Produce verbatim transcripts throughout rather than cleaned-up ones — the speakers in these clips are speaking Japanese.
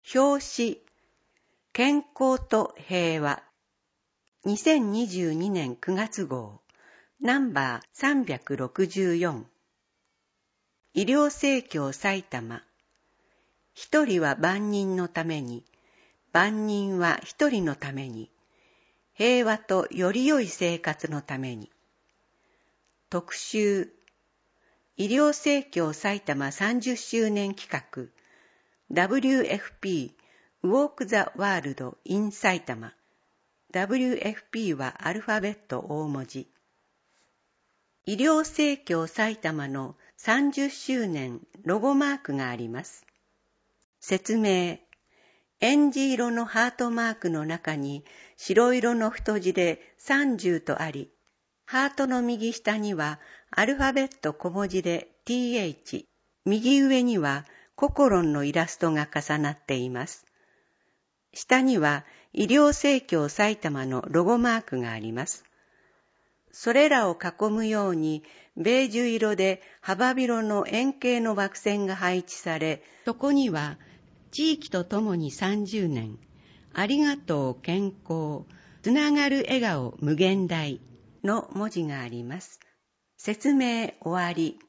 表紙、健康と平和。にせんにじゅうにねんくがつ号、ナンバーさんびゃくろくじゅうよん。医療生協埼玉。一人は万人のために、万人は一人のために、平和とより良い生活のために。特集、医療生協埼玉さんじゅっしゅうねん企画、ダブリューエフピー Walk the World in 埼玉。ダブリューエフピー はアルファベット大文字。医療生協埼玉のさんじゅっしゅうねんロゴマークがあります。説明。えんじ色のハートマークの中に白色の太字でさんじゅうとあり、ハートの右下にはアルファベット小文字で ティーエイチ、右上にはココロンのイラストが重なっています。下には医療生協埼玉のロゴマークがあります。それらを囲むようにベージュ色で幅広の円形の枠線が配置され、そこには地域とともにさんじゅうねん、ありがとう健康、つながる笑顔無限大の文字があります。説明終わり。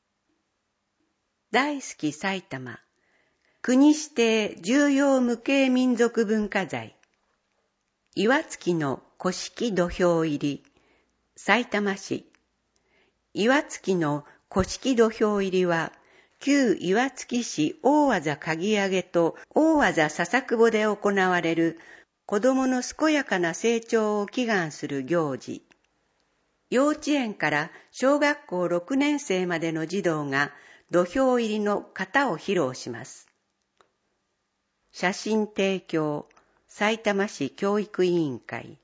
大好き埼玉。国指定重要無形民族文化財。岩槻の古式土俵入り。さいたま市。岩槻の古式土俵入りは、旧岩槻市大技鍵上げと大技笹久保で行われる子どもの健やかな成長を祈願する行事。幼稚園から小学校ろくねんせいまでの児童が土俵入りの型を披露します。写真提供、さいたま市教育委員会。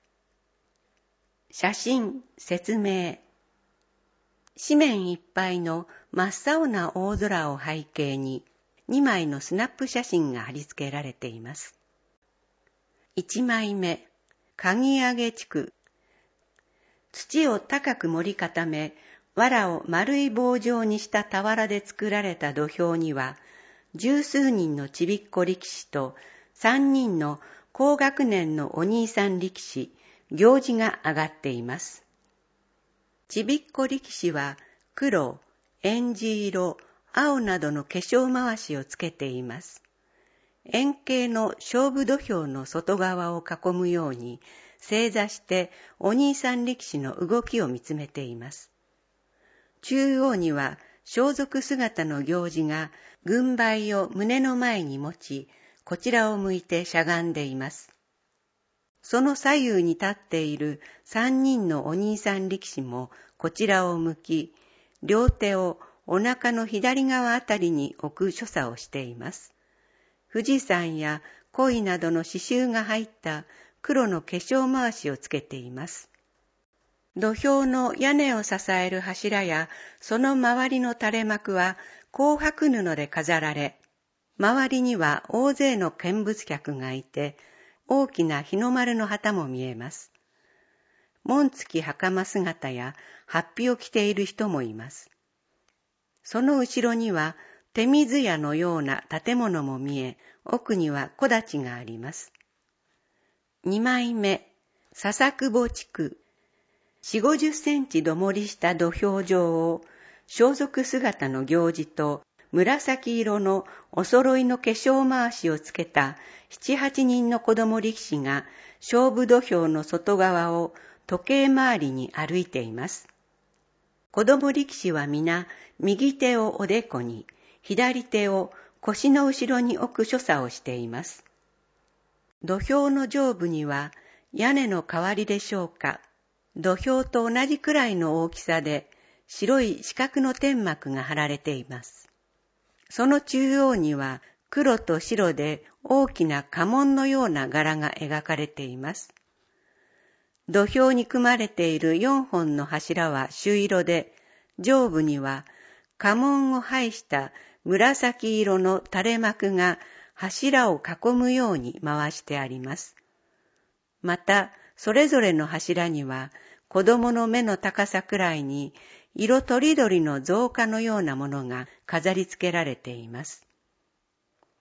写真、説明。紙面いっぱいの真っ青な大空を背景ににまいのスナップ写真が貼り付けられています。いちまいめ、鍵上げ地区。土を高く盛り固め、藁を丸い棒状にした俵で作られた土俵には、十数人のちびっこ力士と三人の高学年のお兄さん力士、行司が上がっています。ちびっこ力士は黒、えんじ色、青などの化粧まわしをつけています。円形の勝負土俵の外側を囲むように正座してお兄さん力士の動きを見つめています。中央には装束姿の行司が軍配を胸の前に持ち、こちらを向いてしゃがんでいます。その左右に立っている三人のお兄さん力士もこちらを向き、両手をお腹の左側あたりに置く所作をしています。富士山や鯉などの刺繍が入った黒の化粧まわしをつけています。土俵の屋根を支える柱やその周りの垂れ幕は紅白布で飾られ、周りには大勢の見物客がいて、大きな日の丸の旗も見えます。紋付き袴姿や法被を着ている人もいます。その後ろには手水屋のような建物も見え、奥には木立があります。にまいめ、笹久保地区。よんじゅうごじゅっセンチどもりした土俵上を、装束姿の行司と紫色のお揃いの化粧まわしをつけた七八人の子供力士が勝負土俵の外側を時計回りに歩いています。子供力士は皆右手をおでこに、左手を腰の後ろに置く所作をしています。土俵の上部には屋根の代わりでしょうか、土俵と同じくらいの大きさで白い四角の天幕が張られています。その中央には黒と白で大きな家紋のような柄が描かれています。土俵に組まれているよんほんの柱は朱色で、上部には家紋を配した紫色の垂れ幕が柱を囲むように回してあります。また、それぞれの柱には子供の目の高さくらいに色とりどりの造花のようなものが飾り付けられています。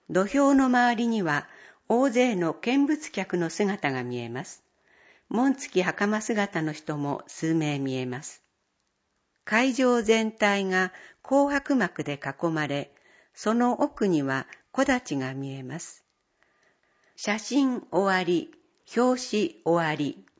土俵の周りには大勢の見物客の姿が見えます。紋付き袴姿の人も数名見えます。会場全体が紅白幕で囲まれ、その奥には木立が見えます。写真終わり、表紙終わり。